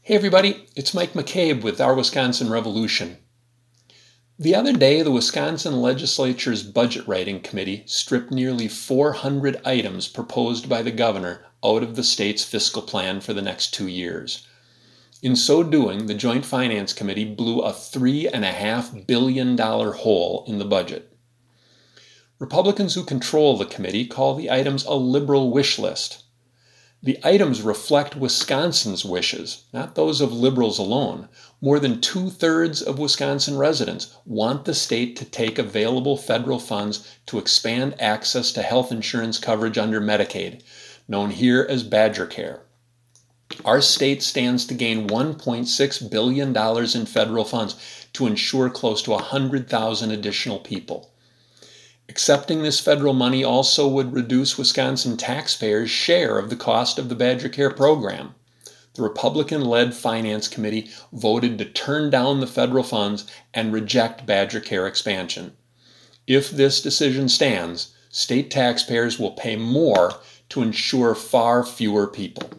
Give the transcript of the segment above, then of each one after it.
Hey everybody, it's Mike McCabe with Our Wisconsin Revolution. The other day, the Wisconsin Legislature's Budget Writing Committee stripped nearly 400 items proposed by the governor out of the state's fiscal plan for the next 2 years. In so doing, the Joint Finance Committee blew a $3.5 billion hole in the budget. Republicans who control the committee call the items a liberal wish list. The items reflect Wisconsin's wishes, not those of liberals alone. More than 2/3 of Wisconsin residents want the state to take available federal funds to expand access to health insurance coverage under Medicaid, known here as Badger Care. Our state stands to gain $1.6 billion in federal funds to insure close to 100,000 additional people. Accepting this federal money also would reduce Wisconsin taxpayers' share of the cost of the Badger Care program. The Republican-led Finance Committee voted to turn down the federal funds and reject Badger Care expansion. If this decision stands, state taxpayers will pay more to insure far fewer people.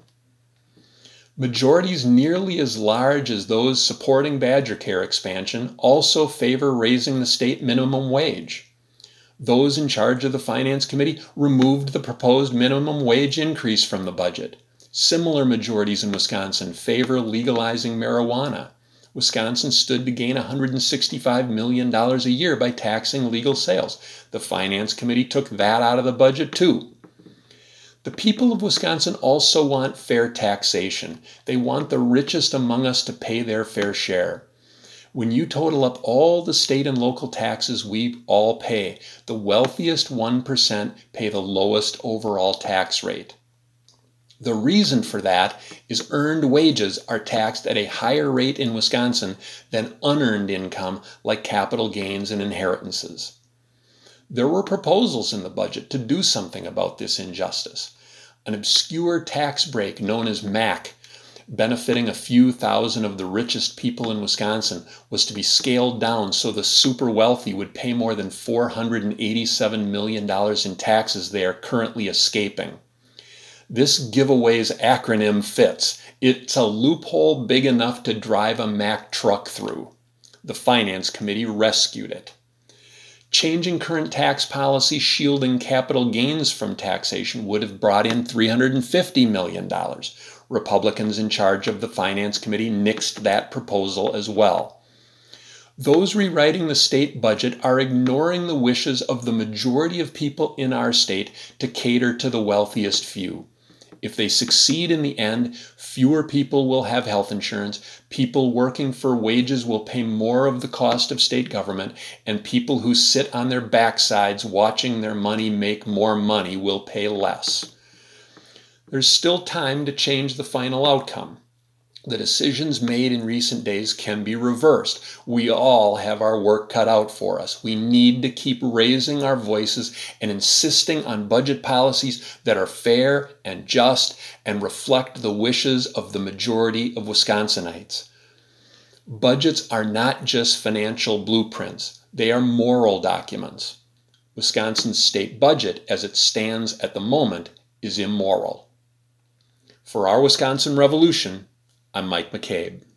Majorities nearly as large as those supporting Badger Care expansion also favor raising the state minimum wage. Those in charge of the Finance Committee removed the proposed minimum wage increase from the budget. Similar majorities in Wisconsin favor legalizing marijuana. Wisconsin stood to gain $165 million a year by taxing legal sales. The Finance Committee took that out of the budget too. The people of Wisconsin also want fair taxation. They want the richest among us to pay their fair share. When you total up all the state and local taxes we all pay, the wealthiest 1% pay the lowest overall tax rate. The reason for that is earned wages are taxed at a higher rate in Wisconsin than unearned income like capital gains and inheritances. There were proposals in the budget to do something about this injustice. An obscure tax break known as MAC, benefiting a few thousand of the richest people in Wisconsin, was to be scaled down so the super wealthy would pay more than $487 million in taxes they are currently escaping. This giveaway's acronym fits. It's a loophole big enough to drive a Mack truck through. The Finance Committee rescued it. Changing current tax policy shielding capital gains from taxation would have brought in $350 million. Republicans in charge of the Finance Committee nixed that proposal as well. Those rewriting the state budget are ignoring the wishes of the majority of people in our state to cater to the wealthiest few. If they succeed in the end, fewer people will have health insurance, people working for wages will pay more of the cost of state government, and people who sit on their backsides watching their money make more money will pay less. There's still time to change the final outcome. The decisions made in recent days can be reversed. We all have our work cut out for us. We need to keep raising our voices and insisting on budget policies that are fair and just and reflect the wishes of the majority of Wisconsinites. Budgets are not just financial blueprints. They are moral documents. Wisconsin's state budget, as it stands at the moment, is immoral. For Our Wisconsin Revolution, I'm Mike McCabe.